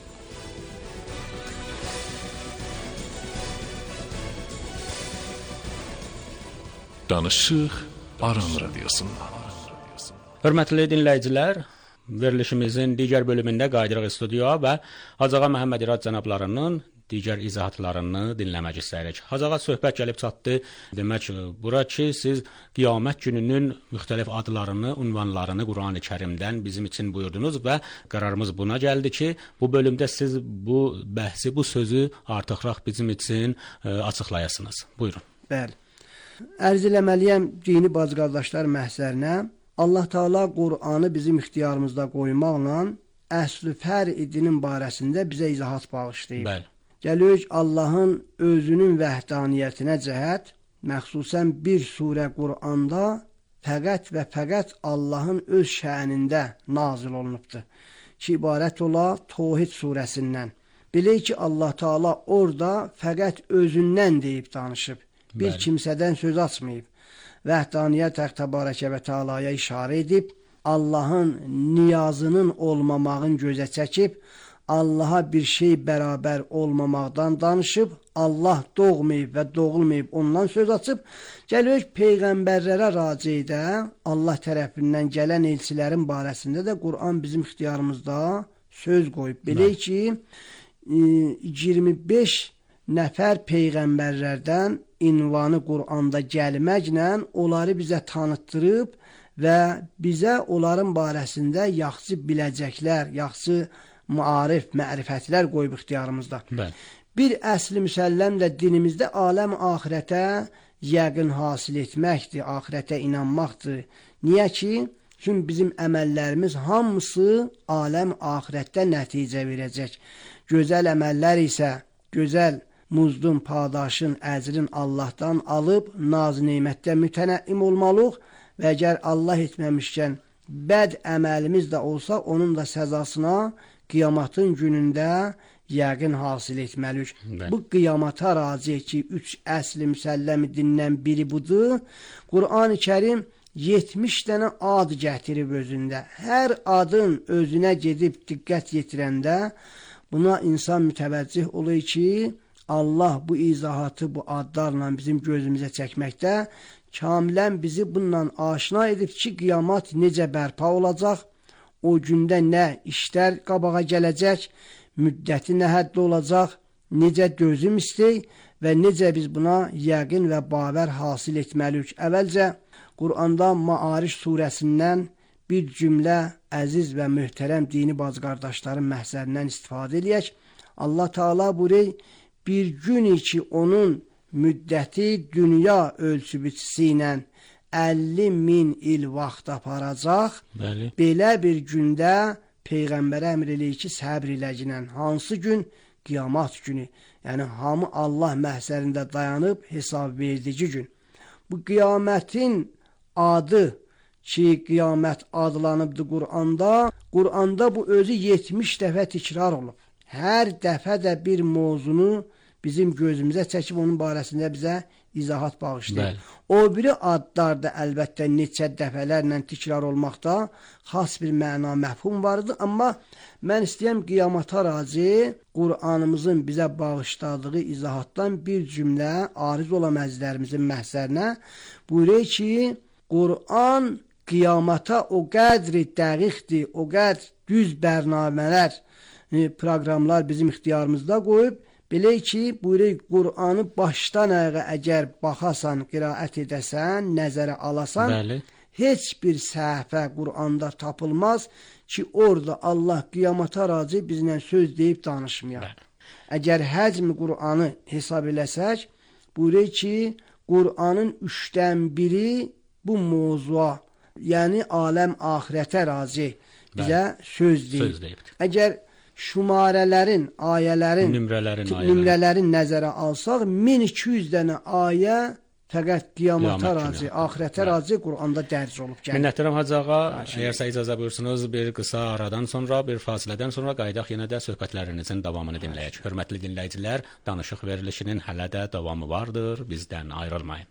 Danışıq Aran radiosundan. Hörmətli dinləyicilər, verilişimizin digər bölümündə qayıdırıq studiyaya və Hacıağa Məhəmməd İrad cənablarının digər izahatlarını dinləmək istəyirik. Hacıağa, söhbət gəlib çatdı. Demək, bura ki, siz qiyamət gününün müxtəlif adlarını, ünvanlarını Qur'an-ı Kərimdən bizim üçün buyurdunuz və qərarımız buna gəldi ki, bu bölümdə siz bu bəhsi, bu sözü artıqraq bizim üçün ə, açıqlayasınız. Buyurun. Bəli. Ərz eləməliyəm dini bacı qardaşlar məhzərinə, Allah Teala Qur'anı bizim ixtiyarımızda qoymaqla əsl-i fər-idinin barəsində bizə izahat bağışlayıb. Bəli. Gəlirik Allahın özünün vəhdaniyyətinə cəhət, məxsusən bir surə Qur'anda fəqət və fəqət Allahın öz şənində nazil olunubdur. Ki, ibarət ola Tohid surəsindən. Bilək ki, Allah Teala orada fəqət özündən deyib danışıb. Bir Bəli. Kimsədən söz açmayıb. Vəhdaniyyət Təbarəkə və Teala'ya işarə edib, Allahın niyazının olmamağın gözə çəkib, Allaha bir şey bərabər olmamaqdan danışıb, Allah doğmayıb və doğulmayıb ondan söz açıb, gəlirik Peyğəmbərlərə raciydə Allah tərəfindən gələn elçilərin barəsində də Qur'an bizim ixtiyarımızda söz qoyub. Bilək ki, iyirmi beş nəfər Peyğəmbərlərdən ünvanı Qur'anda gəlməklə onları bizə tanıtdırıb və bizə onların barəsində yaxşı biləcəklər, yaxşı maarif, mərifətlər qoyub ixtiyarımızda. Bəli. Bir əsli müsəlləm də dinimizdə aləm axirətə yəqin hasil etməkdir, axirətə inanmaqdır. Niyə ki? Çünki bizim əməllərimiz hamısı aləm axirətdə nəticə verəcək. Gözəl əməllər isə gözəl muzdun, padaşın, əcrin Allahdan alıb, naz-nemətdə mütənəim olmalıq və əgər Allah etməmişkən bəd əməlimiz də olsa, onun da səzasına qiyamatın günündə yəqin hasil etməliyik. Bu qiyamata razı ki, üç əsli müsəlləmi dindən biri budur. Qur'an-ı Kərim yetmiş dənə ad gətirib özündə. Hər adın özünə gedib diqqət yetirəndə buna insan mütəvəccih olur ki, Allah bu izahatı bu adlarla bizim gözümüzə çəkməkdə kamilən bizi bununla aşina edib ki, qiyamat necə bərpa olacaq, o gündə nə işlər qabağa gələcək, müddəti nə həddə olacaq, necə dözüm istəyik və necə biz buna yəqin və bavər hasil etməliyik. Əvvəlcə Quranda Maariş surəsindən bir cümlə əziz və möhtərəm dini bacı qardaşların məhzərindən istifadə edək. Allah Teala buyuruyor, bir gün ki onun müddəti dünya ölçübüçüsü ilə əlli min il vaxt aparacaq. Bəli. Belə bir gündə Peyğəmbərə əmr eləyir ki, səbr eləginən. Hansı gün? Qiyamət günü. Yəni, hamı Allah məhzərində dayanıb hesab verdiyi gün. Bu qiyamətin adı ki, qiyamət adlanıbdır Quranda. Quranda bu özü yetmiş dəfə təkrar olub. Hər dəfə də bir mövzunu bizim gözümüzə çəkib onun barəsində bizə izahat bağışlayır. O biri adlar da əlbəttə neçə dəfələrlə təkrar olmaqda xas bir məna məfhum vardır. Amma mən istəyəm qiyamata razı Qur'anımızın bizə bağışladığı izahatdan bir cümlə ariz olan əzizlərimizin məhzərinə buyuruyor ki, Qur'an qiyamata o qədri dəqiqdir, o qədr düz bərnamələr, proqramlar bizim ixtiyarımızda qoyub, belə ki, buyuruyor, Qur'anı başdan ayağa əgər baxasan, qiraət edəsən, nəzərə alasan, bəli, heç bir səhvə Qur'anda tapılmaz ki, orada Allah qiyamata razı bizlə söz deyib danışmayaq. Əgər həcm Qur'anı hesab eləsək, buyuruyor ki, Qur'anın üçdən biri bu mövzuğa, yəni aləm axirətə razı bizə söz deyib. Söz deyib. Əgər şumarələrin, ayələrin, nümrələrin, nümrələrin nəzərə alsaq, min iki yüz dənə ayə fəqət qiyamata razı, axirətə razı Qur'anda dərc olub gəlir. Minnətdaram Hacı ağa. Əgər sizə icazə buyursunuz, bir qısa aradan sonra, bir fasilədən sonra qayıdaq yenə də söhbətlərinizin davamını dinləyək. Hörmətli dinləyicilər, danışıq verilişinin hələ də davamı vardır. Bizdən ayrılmayın.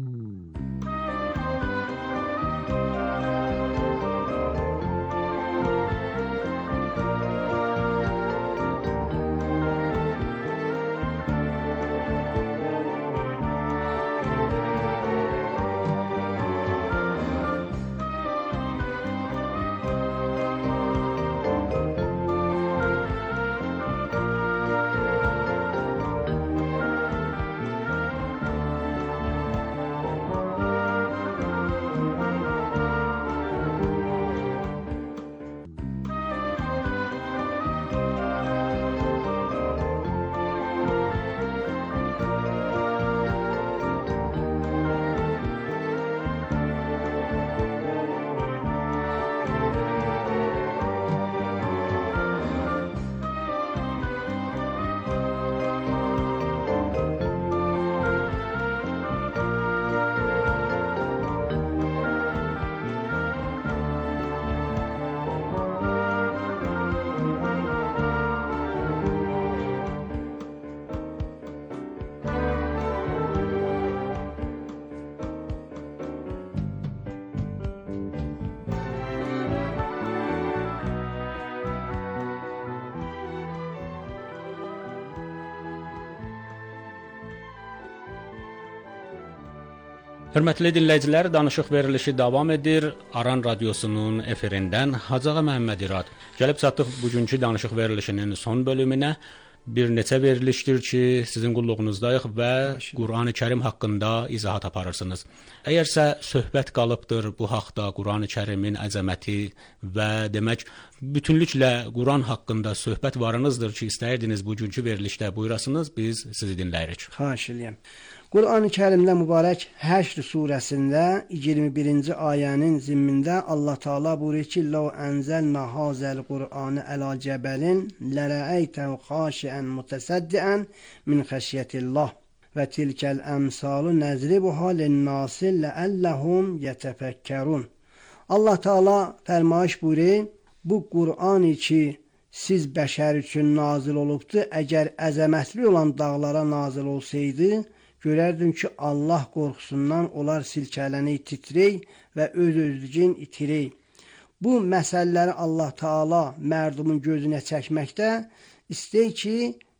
Hörmətli dinləyicilər, danışıq verilişi davam edir. Aran radiosunun efirindən Hacı ağa Məhəmməd İrad. Gəlib çatdıq bugünkü danışıq verilişinin son bölümünə. Bir neçə verilişdir ki, sizin qulluğunuzdayıq və Qur'an-ı Kərim haqqında izahat aparırsınız. Əgərsə söhbət qalıbdır bu haqda, Qur'an-ı Kərimin əzəməti və demək, bütünlüklə Qur'an haqqında söhbət varınızdır ki, istəyirdiniz bugünkü verilişdə buyurasınız, biz sizi dinləyirik. Xahiş edirəm. Qur'an-ı Kərimdə mübarək Həşr surəsində iyirmi birinci ayənin zimmində Allah Teala buyurur ki: "Ləv ənzəlnə hazəl Qur'anə ələ cəbəlin lərəəytəhu xaşiən mutasaddian min xəşyətillah və tilkəl əmsalu nəzribuha lin-nasi ləəlləhum yetefəkkərun." Allah Teala fərmayış buyurur, bu Qur'an ki siz bəşər üçün nazil olubdu, əgər əzəmətli olan dağlara nazil olsaydı, görərdin ki, Allah qorxusundan onlar silkələni titrək və öz-özlüyün itirək. Bu məsələləri Allah Teala mərdumun gözünə çəkməkdə istəyir ki,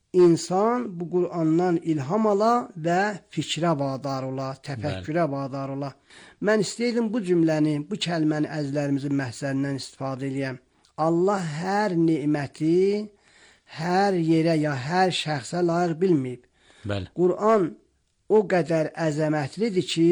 insan bu Qur'andan ilham ala və fikrə vadar ola, təfəkkürə vadar ola. Mən istəyirdim bu cümləni, bu kəlməni əzizlərimizin məhzərindən istifadə edəyəm. Allah hər neməti hər yerə ya hər şəxsə layiq bilməyib. Bəli. Quran o qədər əzəmətlidir ki,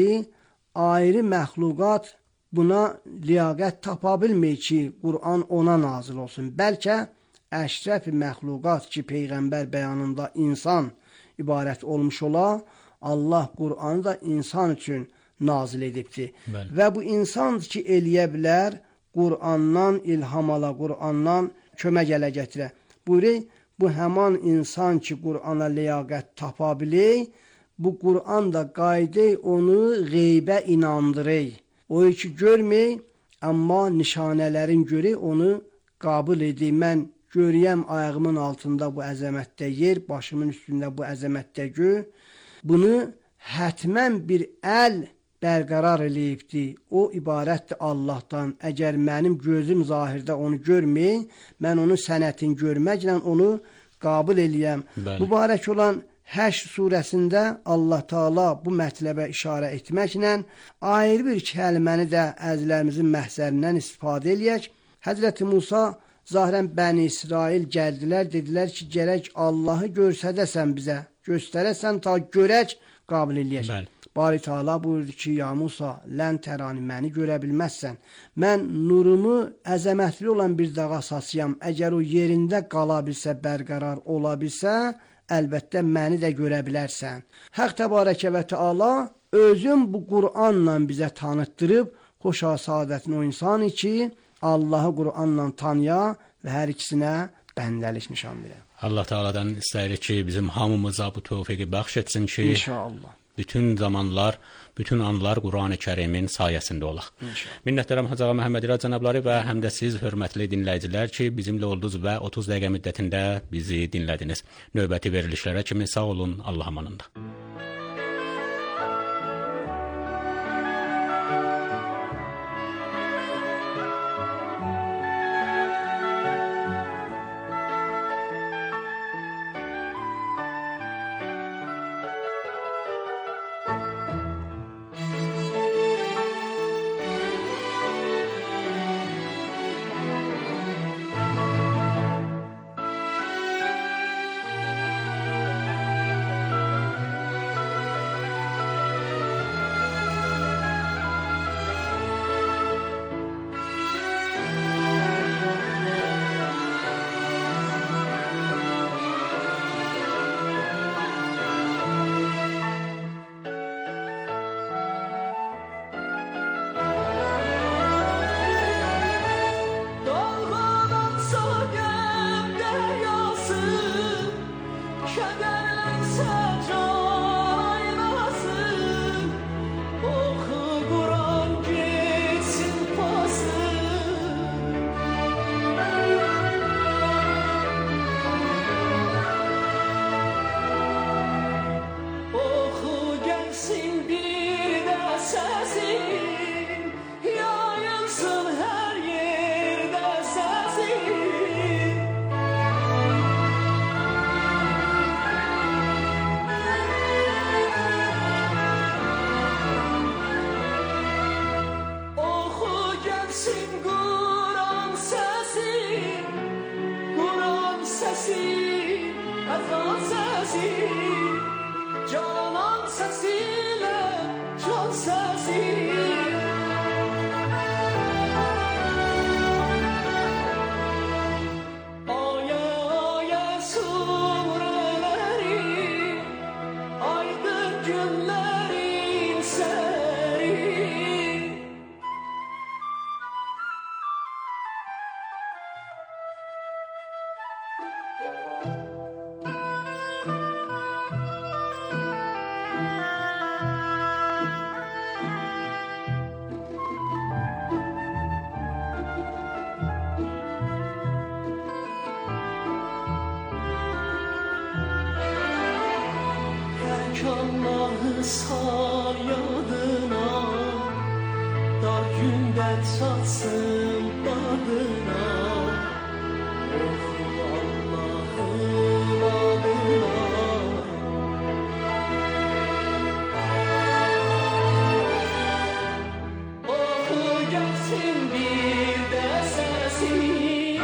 ayrı məxluqat buna liaqət tapa bilmir ki, Quran ona nazil olsun. Bəlkə əşrəf məxluqat ki, Peyğəmbər bəyanında insan ibarət olmuş ola, Allah Quranı da insan üçün nazil edibdir. Bəli. Və bu insandır ki, eləyə bilər, Qurandan ilham ala, Qurandan kömək ələ gətirə. Buyuruq, bu həman insan ki, Qurana liaqət tapa bilir, bu Quran da qaydı onu qeybə inandırır. O ki, görmür, amma nişanələrin görür, onu qabul edir. Mən görəyəm ayağımın altında bu əzəmətdə yer, başımın üstündə bu əzəmətdə gör. Bunu hətmən bir əl bərqərar eləyibdir. O ibarətdir Allahdan. Əgər mənim gözüm zahirdə onu görmür, mən onun sənətin görməklə onu qabul eləyəm. Bəli. Mübarək olan Həşr surəsində Allah Taala bu mətləbə işarə etməklə ayrı bir kəlməni də əzlərimizin məhzərindən istifadə eləyək. Həzrəti Musa zahirən Bəni İsrail gəldilər, dedilər ki, gərək Allahı göstərəsən bizə, göstərəsən ta görək, qabul eləyək. Bəli. Bari Taala buyurdu ki, ya Musa, lən tərani, məni görə bilməzsən. Mən nurumu əzəmətli olan bir dağa asasıyam. Əgər o yerində qala bilsə, bərqərar ola bilsə, əlbəttə məni də görə bilərsən. Haqq təbarəkə və Teala özün bu Qur'anla bizə tanıtdırıb, xoşa saadətin o insanı ki, Allahı Qur'anla tanıya və hər ikisinə bəndəlik nişan verə. Allah Teala'dan istəyirik ki, bizim hamımıza bu tövfiqi bəxş etsin ki, İnşallah. bütün zamanlar, bütün anlar Quran-ı Kərimin sayəsində olaq. Minnətdaram Hacı Ağa Məhəmməd İrad cənabları və həm də siz hörmətli dinləyicilər ki, bizimlə oldunuz və otuz dəqiqə müddətində bizi dinlədiniz. Növbəti verilişlərə kimi sağ olun, Allah amanında. Allah'ı sar yadına, dar günden satsın tadına. Oku Allah'ın adına. Oku gelsin bir de sesi.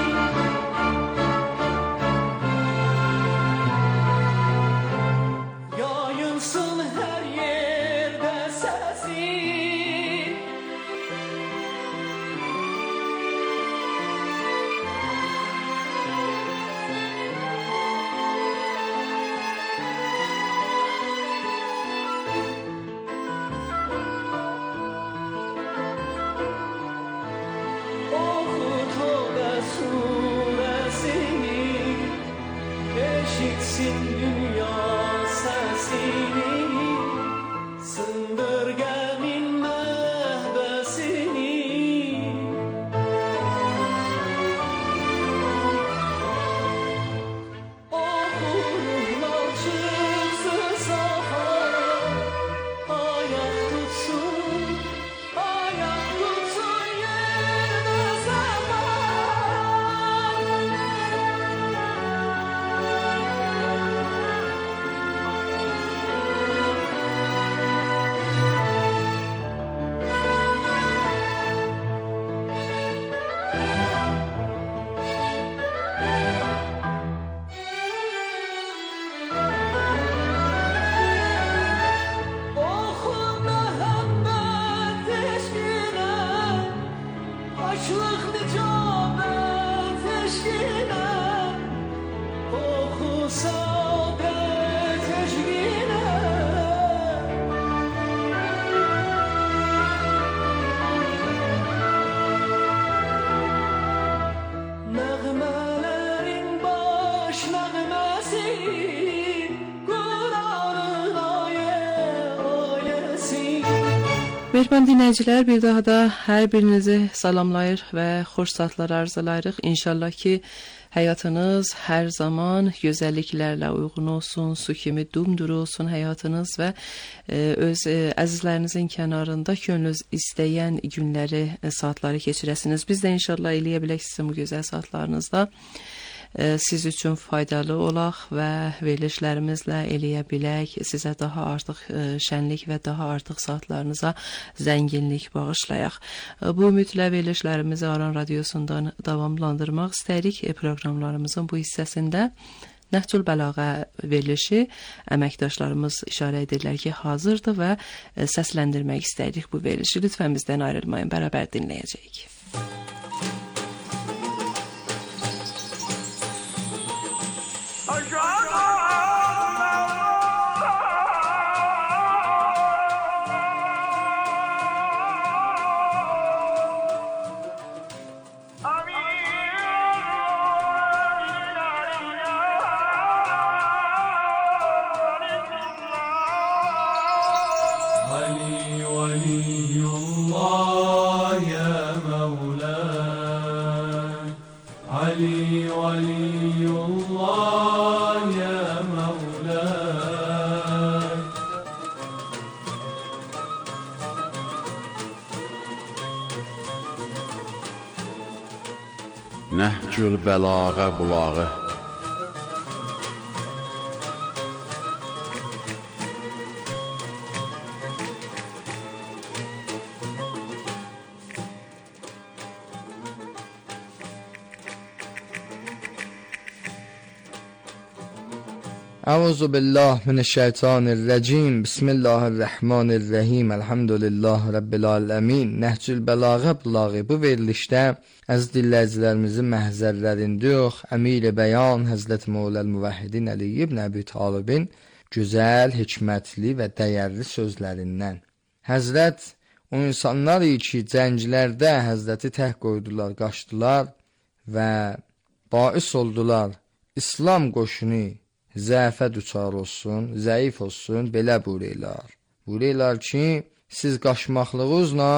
Mehriban dinləyicilər, bir daha da hər birinizi salamlayır və xoş saatlar arzulayırıq. İnşallah ki, həyatınız hər zaman gözəlliklərlə uyğun olsun, su kimi dumduru olsun həyatınız və e, öz e, əzizlərinizin kənarında könlünüz istəyən günləri, e, saatları keçirəsiniz. Biz də inşallah eləyə bilək sizin bu gözəl saatlarınızda siz üçün faydalı olaq və verilişlərimizlə eləyə bilək, sizə daha artıq şənlik və daha artıq saatlarınıza zənginlik bağışlayaq. Bu ümidlə verilişlərimizi Aran Radiosundan davamlandırmaq istəyirik. Proqramlarımızın bu hissəsində Nəhcül Bəlağə verilişi əməkdaşlarımız işarə edirlər ki, hazırdır və səsləndirmək istəyirik bu verilişi. Lütfən bizdən ayrılmayın, bərabər dinləyəcəyik. Nəhcül Bəlağə bulağı. Əuzu billah minəşşeytanirracim. Bismillahirrahmanirrahim. Elhamdülillahi rabbil alamin. Nəhcül Bəlağə bulağı. Bu verilişdə əziz dinləyicilərimizin məhzərlərində yox, Əmir-i Bəyan Həzrət Mövləl Müvəhhidin Əli ibn Əbi Talibin gözəl, hikmətli və dəyərli sözlərindən. Həzrət o insanlar ki, cənglərdə Həzrəti tək qoydular, qaçdılar və bais oldular. İslam qoşunu zəfə düçar olsun, zəif olsun, belə buyururlar. Buyururlar ki, siz qaçmaqlığınızla